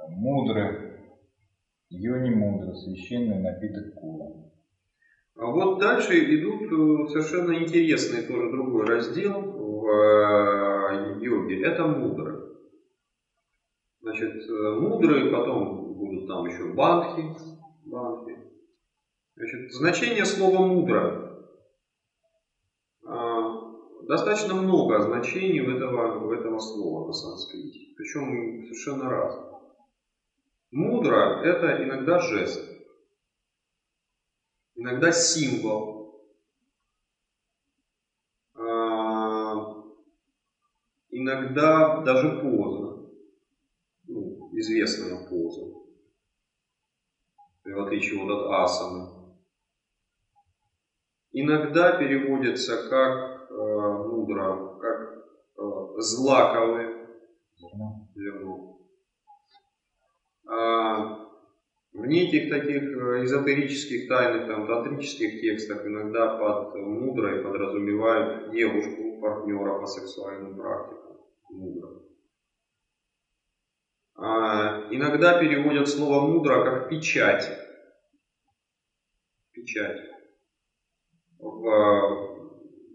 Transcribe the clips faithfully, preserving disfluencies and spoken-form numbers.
Мудрый. Йони мудро, священный напиток кула. А вот дальше идут совершенно интересный тоже другой раздел в йоге. Это мудрый. Значит, мудрые, потом будут там еще бандхи. бандхи. Значит, значение слова мудро. Достаточно много значений в этого, в этого слова на санскрите. Причем совершенно разных. Мудро — это иногда жест, иногда символ, иногда даже поза, ну, известная поза, в отличие вот от асаны. Иногда переводится как э, мудро, как э, злаковое зерно. А в неких таких эзотерических, тайных, там, тантрических текстах иногда под мудрой подразумевают девушку, партнера по сексуальным практикам. Мудро. А иногда переводят слово мудро как печать. Печать. В,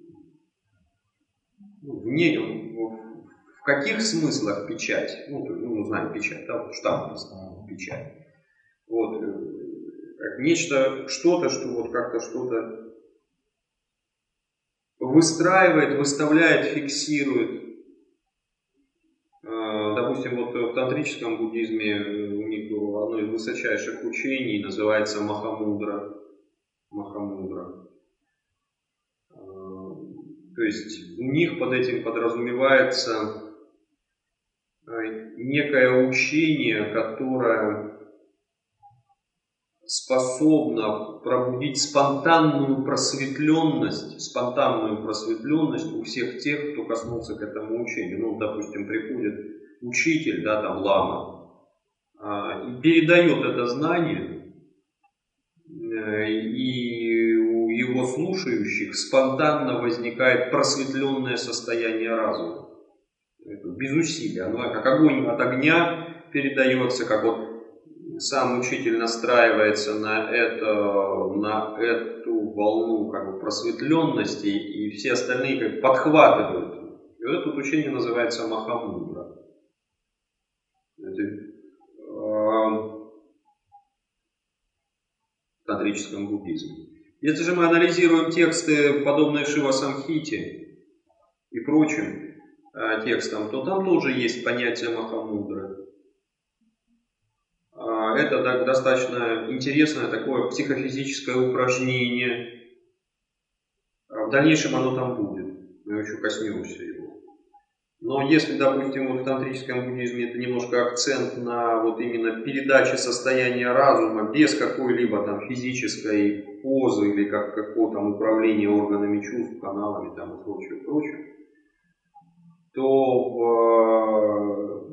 в, не, в, в каких смыслах печать? Ну, мы знаем печать, да, штамп печать. Вот, как нечто, что-то, что вот как-то что-то выстраивает, выставляет, фиксирует. Допустим, вот в тантрическом буддизме у них одно из высочайших учений называется Махамудра. Махамудра. То есть у них под этим подразумевается некое учение, которое способно пробудить спонтанную просветленность, спонтанную просветленность у всех тех, кто коснулся к этому учению. Ну, допустим, приходит учитель, да, там лама, и передает это знание, и у его слушающих спонтанно возникает просветленное состояние разума. Без усилия. Оно как огонь от огня передается, как вот сам учитель настраивается на, это, на эту волну как бы просветленности, и все остальные как бы подхватывают. И вот это вот учение называется Махамудра. Это, э, в тантрическом буддизме. Если же мы анализируем тексты, подобные Шива Самхите и прочим э, текстам, то там тоже есть понятие Махамудры. Это достаточно интересное такое психофизическое упражнение. В дальнейшем оно там будет. Мы еще коснемся его. Но если, допустим, вот в тантрическом буддизме это немножко акцент на вот именно передаче состояния разума без какой-либо там физической позы или как, какого там управления органами чувств, каналами там и прочее, прочее, то в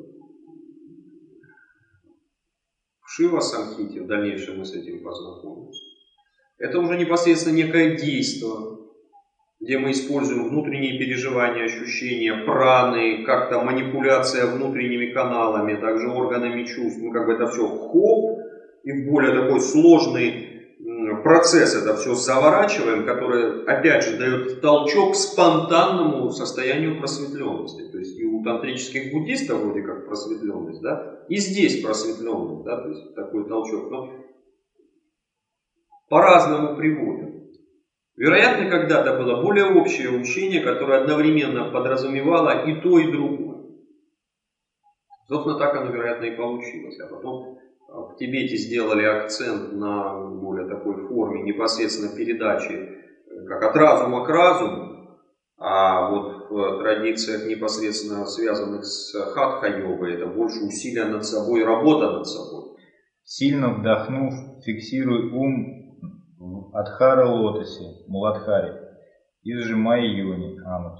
Шива Самхите, в дальнейшем мы с этим познакомимся. Это уже непосредственно некое действие, где мы используем внутренние переживания, ощущения, праны, как-то манипуляция внутренними каналами, также органами чувств. Мы как бы это все хоп, и в более такой сложный процесс это все заворачиваем, который опять же дает толчок к спонтанному состоянию просветленности. То есть и у тантрических буддистов вроде как просветленность, да, и здесь просветленность, да, то есть такой толчок, но по-разному приводят. Вероятно, когда-то было более общее учение, которое одновременно подразумевало и то, и другое. Собственно, так оно, вероятно, и получилось. А потом в Тибете сделали акцент на более такой форме непосредственно передачи, как от разума к разуму, а вот в традициях, непосредственно связанных с хатха-йогой, это больше усилия над собой, работа над собой. Сильно вдохнув, фиксируй ум в Адхара-лотосе, Муладхаре, и сжимай йони, анус.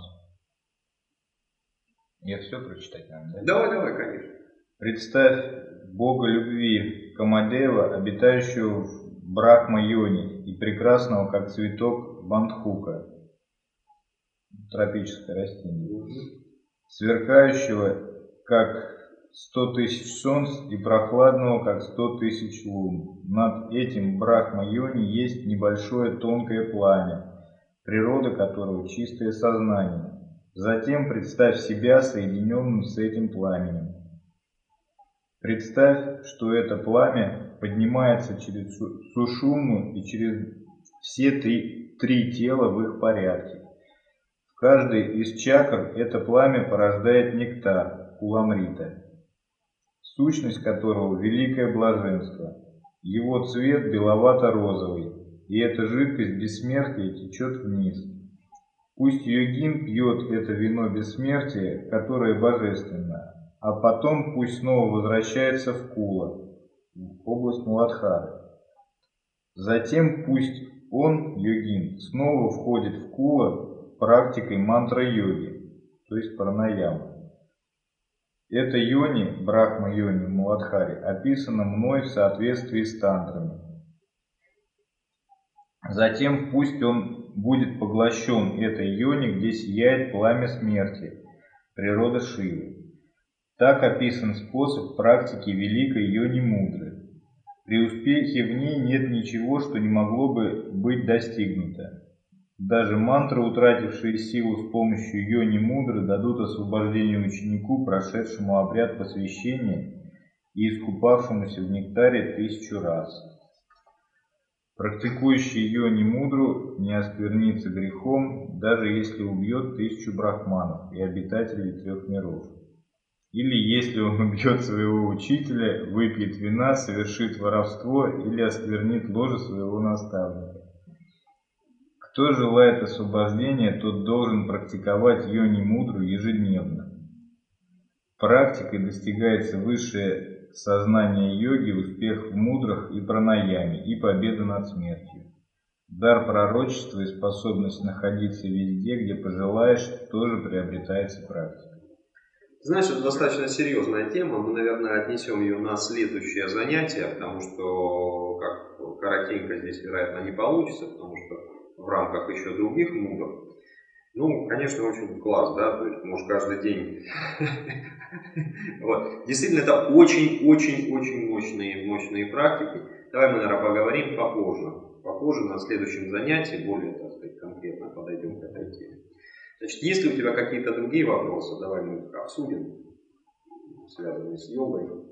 Я все прочитать надо, да? Давай, давай, конечно. Представь Бога любви Камадева, обитающего в Брахма-йони и прекрасного, как цветок, бандхука, тропическое растение, сверкающего, как сто тысяч солнц и прохладного, как сто тысяч лун. Над этим Брахма-йони есть небольшое тонкое пламя, природа которого чистое сознание. Затем представь себя соединенным с этим пламенем. Представь, что это пламя поднимается через сушумну и через все три, три тела в их порядке. В каждой из чакр это пламя порождает нектар, куламрита, сущность которого – великое блаженство. Его цвет беловато-розовый, и эта жидкость бессмертия течет вниз. Пусть йогин пьет это вино бессмертия, которое божественно, а потом пусть снова возвращается в Кула, в область Муладхары. Затем пусть он, йогин, снова входит в Кула практикой мантра-йоги, то есть пранаямы. Это йони, Брахма-йони в Муладхаре, описано мной в соответствии с тантрами. Затем пусть он будет поглощен этой йони, где сияет пламя смерти, природа Шивы. Так описан способ практики великой йони-мудры. При успехе в ней нет ничего, что не могло бы быть достигнуто. Даже мантры, утратившие силу с помощью йони-мудры, дадут освобождение ученику, прошедшему обряд посвящения и искупавшемуся в нектаре тысячу раз. Практикующий йони-мудру не осквернится грехом, даже если убьет тысячу брахманов и обитателей трех миров. Или если он убьет своего учителя, выпьет вина, совершит воровство или осквернит ложе своего наставника. Кто желает освобождения, тот должен практиковать йони-мудру ежедневно. Практикой достигается высшее сознание йоги, успех в мудрах и пранаяме, и победа над смертью. Дар пророчества и способность находиться везде, где пожелаешь, тоже приобретается практикой. Знаешь, это достаточно серьезная тема. Мы, наверное, отнесем ее на следующее занятие, потому что как коротенько здесь, вероятно, не получится, потому что в рамках еще других мудр. Ну, конечно, очень класс, да, то есть, может, каждый день. Вот. Действительно, это очень-очень-очень мощные, мощные практики. Давай мы, наверное, поговорим попозже. Попозже на следующем занятии, более, так сказать, конкретно подойдем к этой теме. Значит, если у тебя какие-то другие вопросы, давай мы их обсудим, связанные с йогой.